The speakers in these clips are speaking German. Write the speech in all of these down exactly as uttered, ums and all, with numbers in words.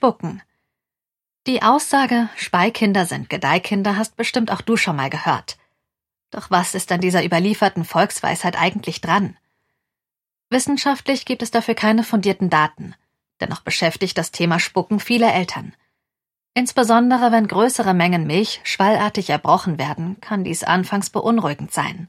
Spucken. Die Aussage, Speikinder sind Gedeihkinder, hast bestimmt auch du schon mal gehört. Doch was ist an dieser überlieferten Volksweisheit eigentlich dran? Wissenschaftlich gibt es dafür keine fundierten Daten. Dennoch beschäftigt das Thema Spucken viele Eltern. Insbesondere wenn größere Mengen Milch schwallartig erbrochen werden, kann dies anfangs beunruhigend sein.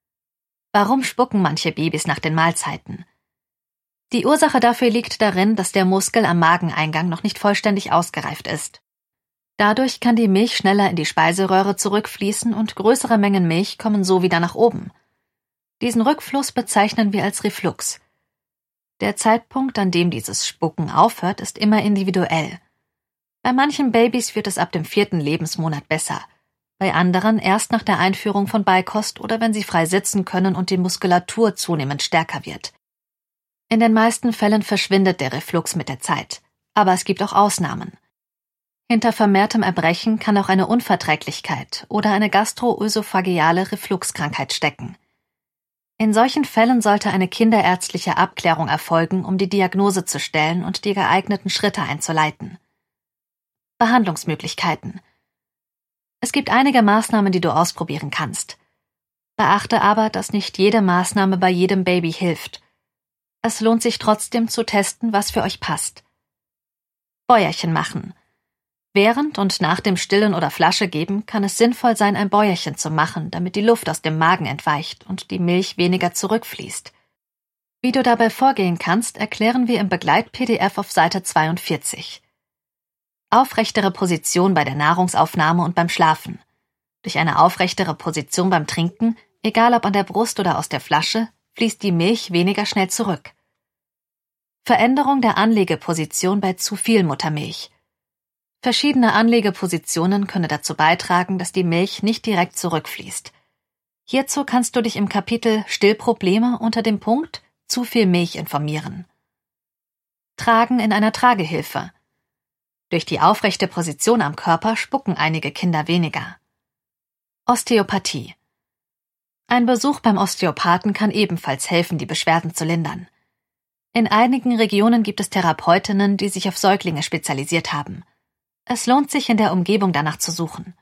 Warum spucken manche Babys nach den Mahlzeiten? Die Ursache dafür liegt darin, dass der Muskel am Mageneingang noch nicht vollständig ausgereift ist. Dadurch kann die Milch schneller in die Speiseröhre zurückfließen und größere Mengen Milch kommen so wieder nach oben. Diesen Rückfluss bezeichnen wir als Reflux. Der Zeitpunkt, an dem dieses Spucken aufhört, ist immer individuell. Bei manchen Babys wird es ab dem vierten Lebensmonat besser, bei anderen erst nach der Einführung von Beikost oder wenn sie frei sitzen können und die Muskulatur zunehmend stärker wird. In den meisten Fällen verschwindet der Reflux mit der Zeit, aber es gibt auch Ausnahmen. Hinter vermehrtem Erbrechen kann auch eine Unverträglichkeit oder eine gastroösophageale Refluxkrankheit stecken. In solchen Fällen sollte eine kinderärztliche Abklärung erfolgen, um die Diagnose zu stellen und die geeigneten Schritte einzuleiten. Behandlungsmöglichkeiten. Es gibt einige Maßnahmen, die du ausprobieren kannst. Beachte aber, dass nicht jede Maßnahme bei jedem Baby hilft. Es lohnt sich trotzdem zu testen, was für euch passt. Bäuerchen machen. Während und nach dem Stillen oder Flasche geben kann es sinnvoll sein, ein Bäuerchen zu machen, damit die Luft aus dem Magen entweicht und die Milch weniger zurückfließt. Wie du dabei vorgehen kannst, erklären wir im Begleit-P D F auf Seite zweiundvierzig. Aufrechtere Position bei der Nahrungsaufnahme und beim Schlafen. Durch eine aufrechtere Position beim Trinken, egal ob an der Brust oder aus der Flasche, fließt die Milch weniger schnell zurück. Veränderung der Anlegeposition bei zu viel Muttermilch. Verschiedene Anlegepositionen können dazu beitragen, dass die Milch nicht direkt zurückfließt. Hierzu kannst du dich im Kapitel Stillprobleme unter dem Punkt Zu viel Milch informieren. Tragen in einer Tragehilfe. Durch die aufrechte Position am Körper spucken einige Kinder weniger. Osteopathie. Ein Besuch beim Osteopathen kann ebenfalls helfen, die Beschwerden zu lindern. In einigen Regionen gibt es Therapeutinnen, die sich auf Säuglinge spezialisiert haben. Es lohnt sich, in der Umgebung danach zu suchen.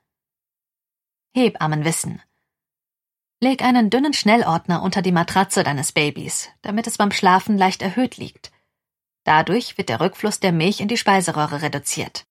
Hebammenwissen. Leg einen dünnen Schnellordner unter die Matratze deines Babys, damit es beim Schlafen leicht erhöht liegt. Dadurch wird der Rückfluss der Milch in die Speiseröhre reduziert.